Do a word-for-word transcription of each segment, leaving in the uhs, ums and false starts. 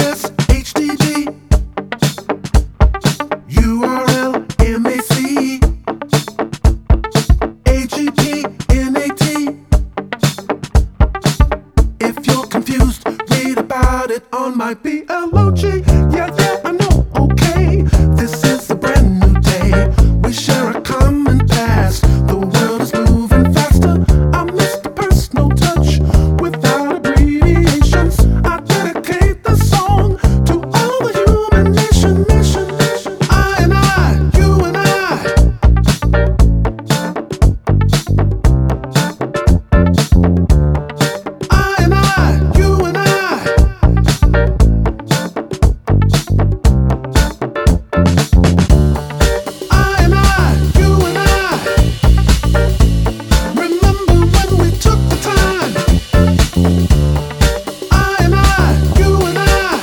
S H T T U R L M A C A G P N A T. If you're confused, read about it on my B L O G. Yeah, yeah, I know, okay. This is a brand new day. We share a common past. The world is moving faster. I miss the personal touch without abbreviations. I dedicate the song to all the human nation, nation, nation. I and I, you and I. I and I, you and I. I and I, you and I. Remember when we took the time? I and I, you and I.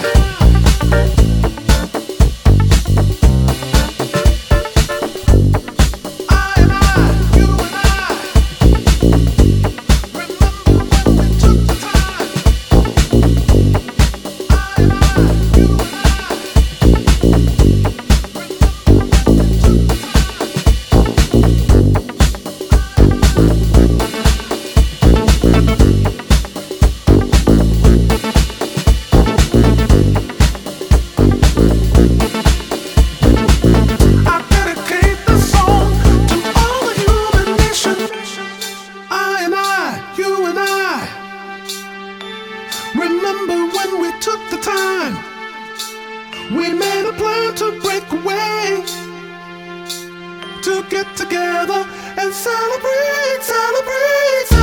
I and I, you and I. Remember when we took the time? I and I, you and I. I dedicate the song to all the human nation. I and I, you and I. Remember when we took the time? We made a plan to break away, to get together and celebrate, celebrate, celebrate.